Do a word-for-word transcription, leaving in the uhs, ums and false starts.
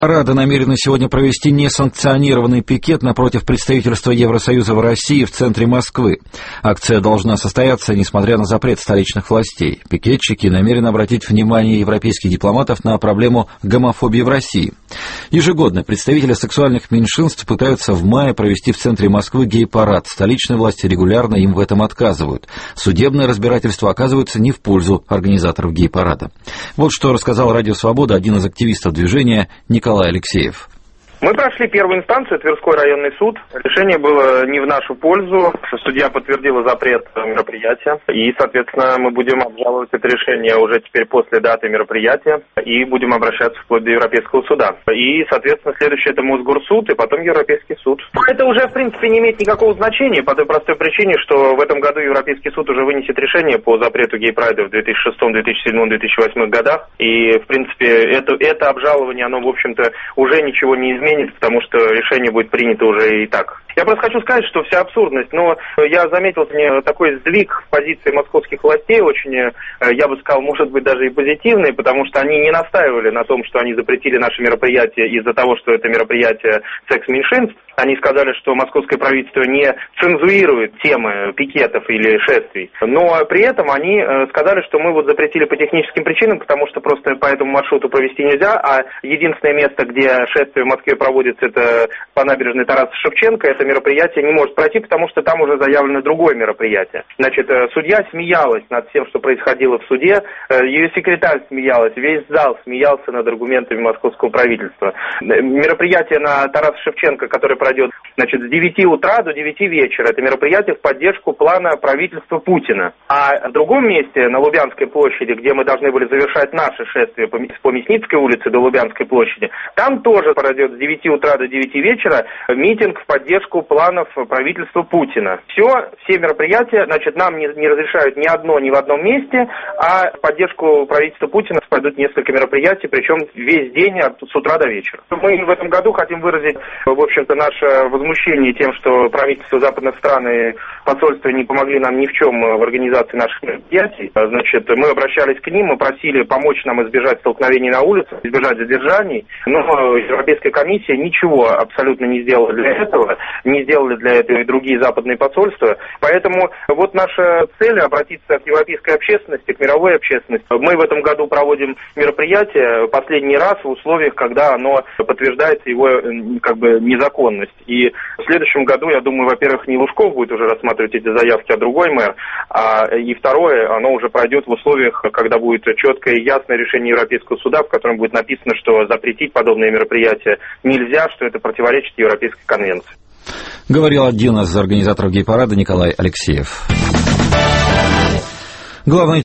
Рада намерена сегодня провести несанкционированный пикет напротив представительства Евросоюза в России в центре Москвы. Акция должна состояться, несмотря на запрет столичных властей. Пикетчики намерены обратить внимание европейских дипломатов на проблему гомофобии в России. Ежегодно представители сексуальных меньшинств пытаются в мае провести в центре Москвы гей-парад. Столичные власти регулярно им в этом отказывают. Судебное разбирательство оказывается не в пользу организаторов гей-парада. Вот что рассказал Радио Свобода один из активистов движения Николай Алексеев. Мы прошли первую инстанцию, Тверской районный суд. Решение было не в нашу пользу. Судья подтвердила запрет мероприятия. И, соответственно, мы будем обжаловать это решение уже теперь после даты мероприятия. И будем обращаться вплоть до Европейского суда. И, соответственно, следующее это Мосгорсуд и потом Европейский суд. Это уже, в принципе, не имеет никакого значения по той простой причине, что в этом году Европейский суд уже вынесет решение по запрету гей-прайда в две тысячи шестом, две тысячи седьмом, две тысячи восьмом годах. И, в принципе, это, это обжалование, оно, в общем-то, уже ничего не изменит, потому что решение будет принято уже и так. Я просто хочу сказать, что вся абсурдность, но я заметил мне такой сдвиг в позиции московских властей, очень, я бы сказал, может быть, даже и позитивный, потому что они не настаивали на том, что они запретили наше мероприятие из-за того, что это мероприятие секс-меньшинств. Они сказали, что московское правительство не цензурирует темы пикетов или шествий, но при этом они сказали, что мы вот запретили по техническим причинам, потому что просто по этому маршруту провести нельзя, а единственное место, где шествие в Москве проводится, это по набережной Тараса Шевченко, это мероприятие не может пройти, потому что там уже заявлено другое мероприятие. Значит, судья смеялась над всем, что происходило в суде, ее секретарь смеялась, весь зал смеялся над аргументами московского правительства. Мероприятие на Тараса Шевченко, которое пройдет, значит, с девяти утра до девяти вечера, это мероприятие в поддержку плана правительства Путина. А в другом месте, на Лубянской площади, где мы должны были завершать наше шествие по Мясницкой улице до Лубянской площади, там тоже пройдет с девяти утра до девяти вечера митинг в поддержку планов правительства Путина. Все, все мероприятия, значит, нам не, не разрешают ни одно, ни в одном месте, а в поддержку правительства Путина пройдут несколько мероприятий, причем весь день от, с утра до вечера. Мы в этом году хотим выразить, в общем-то, наше возмущение тем, что правительство западных стран и посольства не помогли нам ни в чем в организации наших мероприятий. Значит, мы обращались к ним, мы просили помочь нам избежать столкновений на улице, избежать задержаний, но Европейская комиссия ничего абсолютно не сделала для этого, не сделали для этого и другие западные посольства. Поэтому вот наша цель обратиться к европейской общественности, к мировой общественности. Мы в этом году проводим мероприятие последний раз в условиях, когда оно подтверждается его как бы незаконность. И в следующем году, я думаю, во-первых, не Лужков будет уже рассматривать эти заявки, а другой мэр. А, и второе, оно уже пройдет в условиях, когда будет четкое и ясное решение Европейского суда, в котором будет написано, что запретить подобные мероприятия нельзя, что это противоречит Европейской конвенции. Говорил один из организаторов гей-парада Николай Алексеев. Главный